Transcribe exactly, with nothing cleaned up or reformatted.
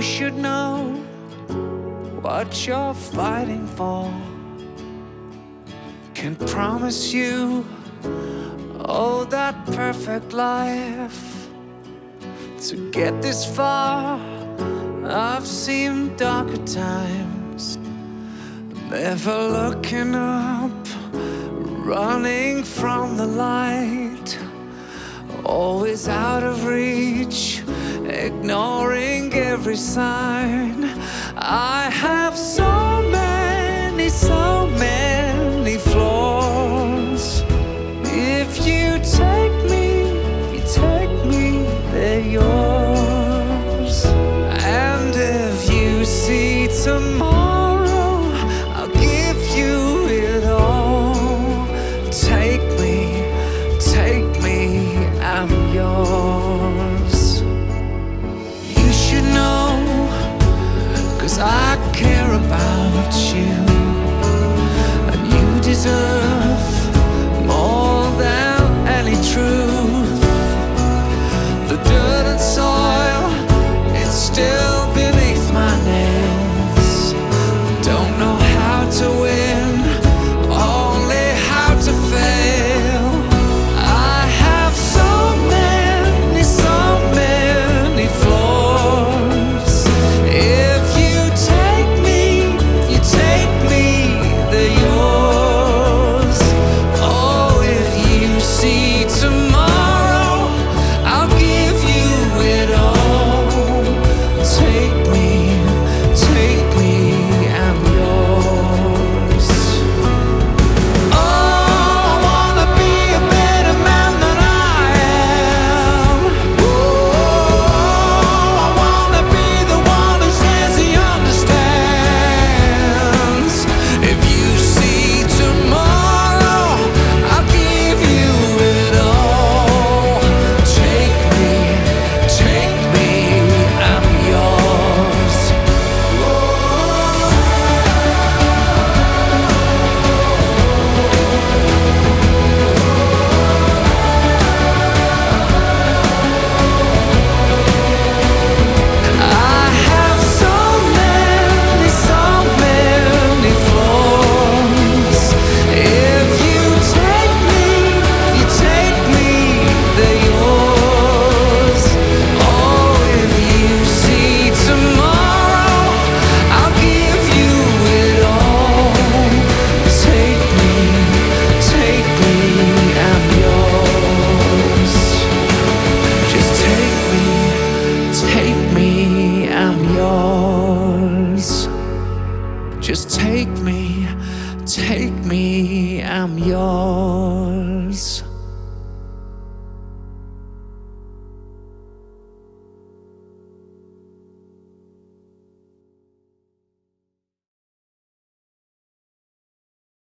should know what you're fighting for. Can promise you, oh, that perfect life. To get this far, I've seen darker times. Never looking up, running from the light. Always out of reach, ignoring every sign. I have so many, so many flaws. If you take me, if you take me, they're yours. And if you see tomorrow, I'll give you it all. Take me, take me, I'm yours. You should know, 'cause I care about you, and you deserve more than any truth. The dirt and soil, it's still beneath my nails. Don't know how to win, only how to fail. I have so many, so many flaws. If you take me, if you take me, they're yours. Oh, if you see tomorrow, I'll give you it all. Take me, take me, I'm yours. Oh, I wanna be a better man than I am. Oh, I wanna be the one who says he understands. If you see tomorrow, I'll give you it all. Take me, take me, I'm yours. I have so many, so many flaws. If you take me, if you take me, they're yours. Oh, if you see tomorrow, I'll give you it all. Take me, take me, I'm yours. Just take me, take me, I'm yours. Just take me, take me, I'm yours.